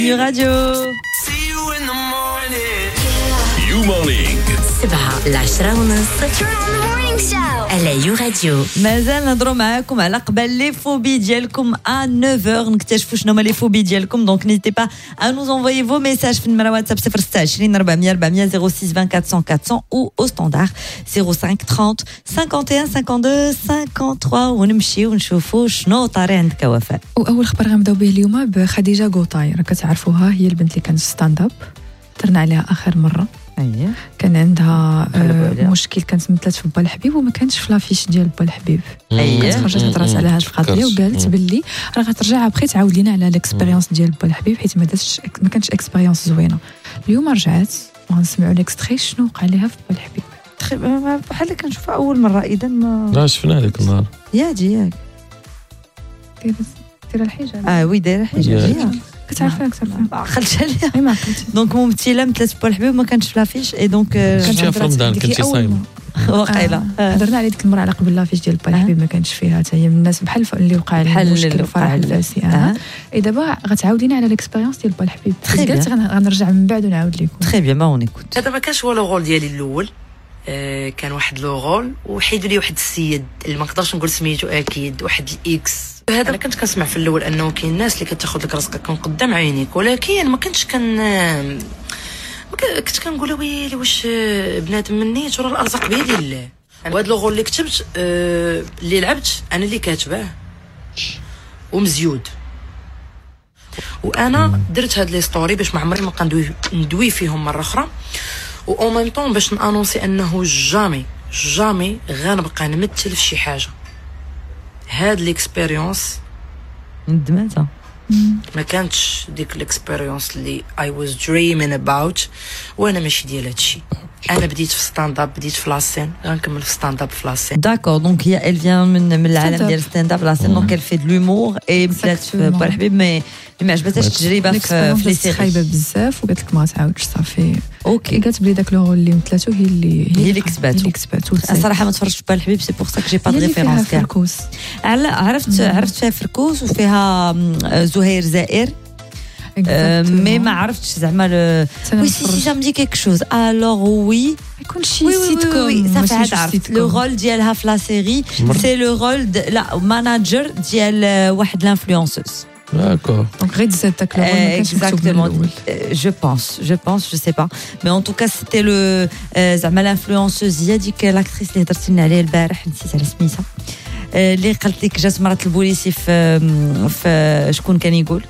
Radio. You Morning. 7-10 على يو راديو. مازال نهضروا معاكم على قبل لي فوبي ديالكم à 9h نكتشفوا شنو هما لي فوبي ديالكم. دونك نيتي با à nous envoyer vos messages في النمره واتساب 026 400 400 06 24 400 ou au standard 05 30 51 52 53 ونمشيو ونشوفوا شنو طاري عندك وفاء. واول خبر غنبداو به اليوم بخديجه غوطاي، راه كتعرفوها، هي البنت اللي كانت في ستاند اب درنا عليها اخر مره. كان عندها مشكل، كانت مثلت في با الحبيب وما كانتش في لافيش ديال با الحبيب. خرجت هضرات على هذه القضيه وقالت باللي راه غترجع ابخي تعاود لينا على الاكسبيريونس ديال با الحبيب حيت ما كانتش اكسبيريونس زوينه. اليوم رجعت وغنسمعوا ليكستري شنو وقع لها في با الحبيب. بحال كنشوفها اول مره. اذا ما لا شفنا هذيك النهار ياك دايره الحجاب. وي دايره الحجاب كتعرفها ما عقلتش عليها. ما عقلتش. دونك ممثله مثلت با الحبيب وما كانتش في لافيش اي دونك كنتي في رمضان كنتي صايمه واقيلا. هضرنا على ديك المره على قبل لافيش ديال با الحبيب ما كانش فيها حتى هي من الناس بحال اللي وقع لها المشكل وفرح الفاسي. دابا غتعاودينا على الاكسبيريونس ديال با الحبيب. قلت غنرجع من بعد ونعاود لكم. تري بيان ما اون ايكوت. هذا ما كانش هو لو رول ديالي الاول. كان واحد لو رول وحيدوا لي واحد السيد اللي ما نقدرش نقول سميتو اكيد، واحد الاكس. هذا انا كنت كنسمع في الاول انه كاين ناس اللي كتاخذ لك رزقك من قدام عينيك، ولكن ما كنتش كنت كنقول ويلي واش بنادم مني ترى الارزاق بيد الله. وهذا لو رول اللي كتبت اللي لعبت انا اللي كاتباه ومزيود، وانا درت هاد لي ستوري باش ما عمري ما ندوي فيهم مره اخرى، و او ميم طون باش نانونسي انه جامي غنبقى نمثل في شي حاجه. هاد ليكسبيريونس ندمتها، ما كانتش ديك الاكسبيريونس اللي I was dreaming about، وانا ماشي ديال هادشي. انا بديت في ستاند اب، بديت في لاسين، غنكمل في ستاند اب في لاسين. داكور. دونك هي elle vient من العالم ديال ستاند اب لاسين، دونك elle fait de l'humour et مثلت في با الحبيب ما عجبتهاش التجربه في لي سيري. خايبه بزاف وقالت لك ما تعاودش صافي. اوكي. قالت بلي داك لو رول اللي مثلاتو هي اللي كسباتو. الصراحه ما تفرجتش با الحبيب، سي بور سا كو جي با دو ريفيرونس كاع. عرفت فيها فركوس وفيها زهير زائر، مي ما عرفتش زعما وي سي سا مدي كيك شوز. الوغ وي يكون شي سيت كوم صافي عاد عرفت لو رول ديالها في لا سيري سي لو رول لا ماناجر ديال واحد لانفلونسوز. D'accord. Donc غير داك لو ما كانش exactement. Je pense, je sais pas. Mais en tout cas c'était le زعما لانفلونسوز هي ديك لاكتريس اللي هضرتي لنا عليها البارح، نسيت على سميتها، اللي قالت لك جات مرات البوليسي في شكون كان يقول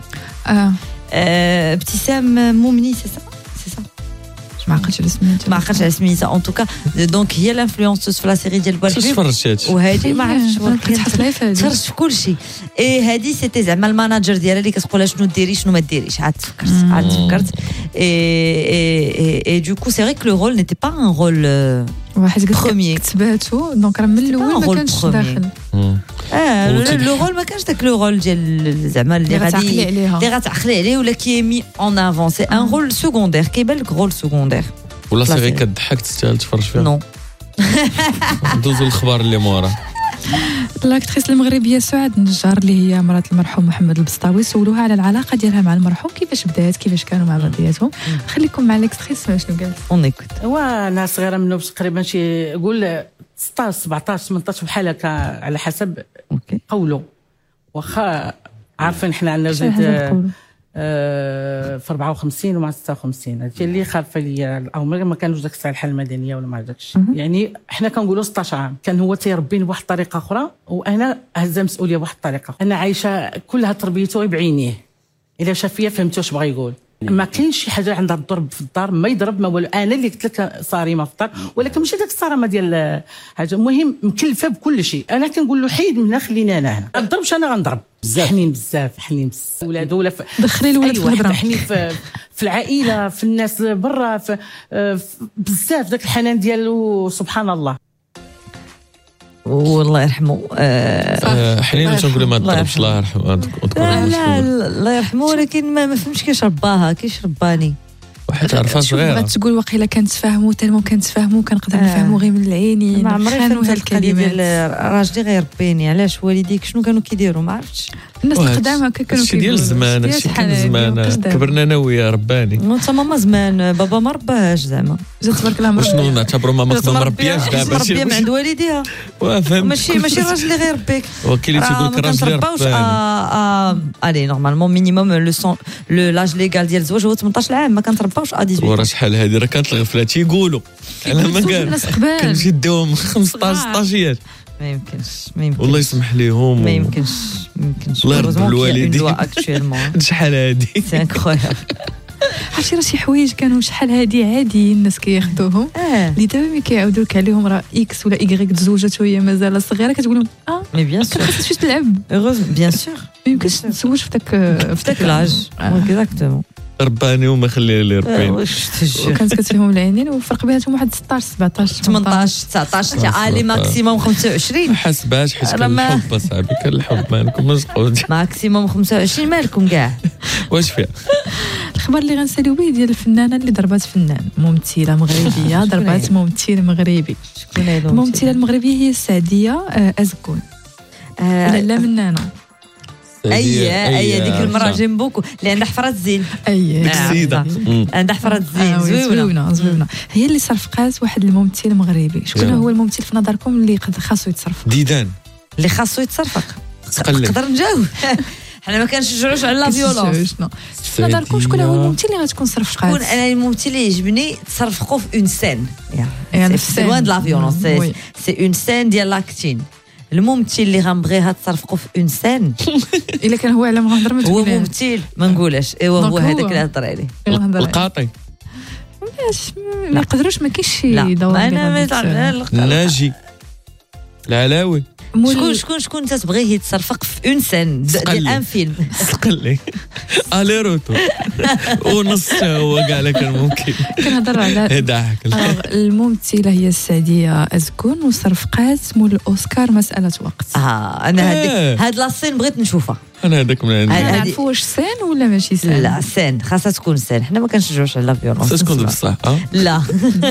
ابتسام مومني. سي سا ما عقلتش على سميتها. ان توكا دونك هي لانفلونسوز في لا سيري ديال بالحبيب. وهذه ما عرفتش تفرجت في كل شيء. اي هذه سيتي زعما الماناجر ديالها اللي كتقولها شنو ديري شنو ما ديريش. عاد فكرت اي دوكو سي فري كو لو رول نيتي با ان رول واحد كتباتو دونك راه من الاول ما كانش داخل. لو رول ما كانش داك لو رول ديال زعما اللي غتعقلي عليه ولا كي مي اون افون. سي ان رول سكوندير، كيبان لك رول سكوندير ولا سي غير كضحك تستاهل تفرج فيها. نو ندوزو الخبر اللي مورا. لاكتريس المغربيه سعاد النجار اللي هي مرات المرحوم محمد البسطاوي سولوها على العلاقه ديالها مع المرحوم، كيفاش بدات، كيفاش كانوا مع بعضياتهم. خليكم مع لاكتريس شنو قالت. اون ايكوت. هو انا صغيره منه تقريبا شي قول 16 17 18 بحال هكا على حسب قوله. واخا عارفين حنا عندنا زيد في 54 ومع 56 هادشي اللي خافه ليا، او ما كانوش داك الساعه الحاله المدنيه ولا ما داكشي. يعني حنا كنقولوا 16 عام كان هو تيربيني بواحد الطريقه اخرى وانا هزه مسؤوليه بواحد الطريقه. انا عايشه كلها تربيته بعينيه، الا شاف فيا فهمت واش بغا يقول. ما كاينش شي حاجه عندها الضرب في الدار، ما يضرب ما والو. انا اللي قلت لك صارمه في الدار، ولكن ماشي داك الصرامه ديال حاجه. المهم مكلفه بكل شيء. انا كنقول له حيد من هنا خليني انا هنا، ما نضربش انا غنضرب بزاف. حنين بزاف ولاد ولا دخلي الولاد في الهضره. حنين في العائله، في الناس برا، بزاف داك الحنان ديالو سبحان الله. والله يرحمه. حنين تنقول ما تضربش الله يرحمه. لا الله يرحمه، ولكن ما فهمتش كيفاش رباني. واحد عرفها صغيره بغات تقول واقيلا كنتفاهموا تالمو كنتفاهموا كنقدر نفهموا غير من العينين. ما عمري خانوا فهمت الكلمات ديال راجلي غير بيني. علاش والديك شنو كانوا كيديروا ما عرفتش. الناس القدام هكا كانوا هادشي ديال الزمان، هادشي كان زمان كبرنا انا ويا رباني. وانت ماما زمان بابا ما رباهاش زعما. تبارك الله وشنو نعتبروا ماما ما مربياش دابا مربيه من عند والديها. ماشي الراجل اللي غير بيك. وكاين اللي تيقول لك الراجل رباني. الي نورمالمون مينيموم لو لاج ليغال ديال الزواج هو 18 عام. ما كنترباوش 18. وراه شحال هذه راه كانت الغفله تيقولوا على ما قال كنشدوهم 15 16. ما يمكنش والله يسمح ليهم. ما يمكنش الله يرضى بالوالدين. شحال هادي سي انكرويابل. عرفتي راه شي حوايج كانوا شحال هادي عادي الناس كياخذوهم اللي دابا ملي كيعاودوا لك عليهم راه اكس ولا ايغريك تزوجت وهي مازال صغيره كتقول لهم مي بيان سور خاصك شي تلعب بيان سور. ما يمكنش تتزوج في داك لاج اكزاكتومون. رباني وما خليه لي رباني. وكانت كتفهم العينين وفرق بيناتهم واحد 16 17 18 19 عالي ماكسيموم 25. ما حاسباش حيت كان الحب اصاحبي كان الحب مالكم مسقود ماكسيموم 25 مالكم كاع. واش فيها الخبر اللي غنساليو به ديال الفنانه اللي ضربات فنان ممثله مغربيه ضربات ممثل مغربي. شكون هي الممثله المغربيه؟ هي السعديه أزكون. لا منانه اي ديك المراه جيم بوكو اللي عندها حفره زين. ديك السيده عندها حفره زين زوينه. هي اللي صرفقات واحد الممثل مغربي. شكون هو الممثل في نظركم اللي خاصو يتصرف؟ ديدان اللي خاصو يتصرفق. نقدر نجاوب. حنا ما كنشجعوش على لا فيولونس. في نظركم شكون هو الممثل اللي غتكون صرفقات؟ شكون انا الممثل اللي يعجبني تصرفقوا في اون سين يعني سي لوان د لا فيولونس سي اون سين ديال لاكتين. الممثل اللي غنبغيها تصرفقوا في اون سين الا كان هو على ما نهضر ما تقولش هو ممثل ما نقولش ايوا هو هذاك اللي هضر عليه القاطي. ما يقدروش ما كاينش شي دور. انا ناجي العلاوي. شكون تتبغيه يتصرفق في اون سين ديال ان فيلم؟ سقلي الي روتو ونص هو كاع لك ممكن كنهضر على ضحك. الممثله هي السعديه أزكون وصرفقات مول الاوسكار مساله وقت. انا هاد لا سين بغيت نشوفها. انا هذاك من عندي. نعرفوا واش سين ولا ماشي سين؟ لا سين خاصها تكون سين. حنا ما كنشجعوش على لا فيولونس. خاصها تكون بصح. لا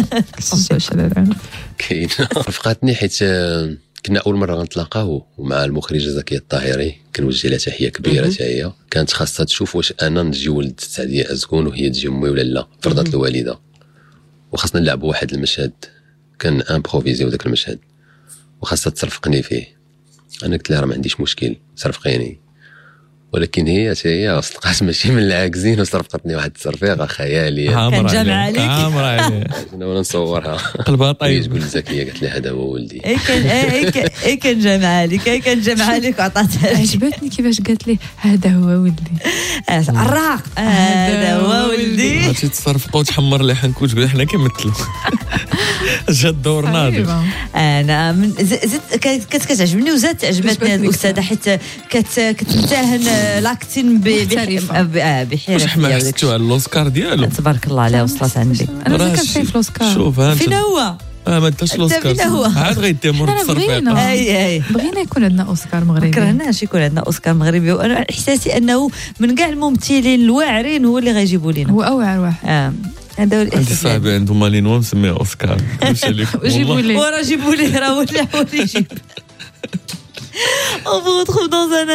كاين رفقاتني حيت كنا اول مره غنتلاقاو مع المخرجه زكيه الطاهري. كنوجه لها تحيه كبيره حتى هي. كانت خاصها تشوف واش انا نجي ولد السعديه أزكون وهي تجي امي ولا لا. فرضت الوالده وخاصنا نلعبوا واحد المشهد كان امبروفيزيو داك المشهد وخاصها تصرفقني فيه. انا قلت لها راه ما عنديش مشكل صرفقيني. ولكن هي اصدقات ماشي من العاكزين وصرفقتني واحد التصرفيقه خياليه. كان جامع عليك. انا ولا نصورها قلبها طيب. تقول زكيه قالت لي هذا هو ولدي. كان جامع عليك. كان جامع عليك وعطاتها. عجبتني كيفاش قالت لي هذا هو ولدي. الراق هذا هو ولدي. غادي تصرفقوا وتحمر لي حنكو تقول حنا كنمثلوا. جا الدور ناضي. انا كتعجبني وزاد عجبتني الاستاذه حيت كتمتهن لاكتين بحرفيه. واش حمستوا على الاوسكار ديالو؟ تبارك الله عليه وصلت عندي. انا كنت في الاوسكار. شوف هانت فين هو؟ ما داش الاوسكار عاد غيتمر بالتصرفيقه. اي بغينا يكون عندنا اوسكار مغربي. كرهناش يكون عندنا اوسكار مغربي. وانا احساسي انه من كاع الممثلين الواعرين هو اللي غيجيبوا لنا. هو اوعر واحد. هذا عندي صاحبي عنده مالينوا مسميه اوسكار. جيبوا لي وراه جيبوا ليه راه هو اللي حاول يجيب. On vous retrouve dans un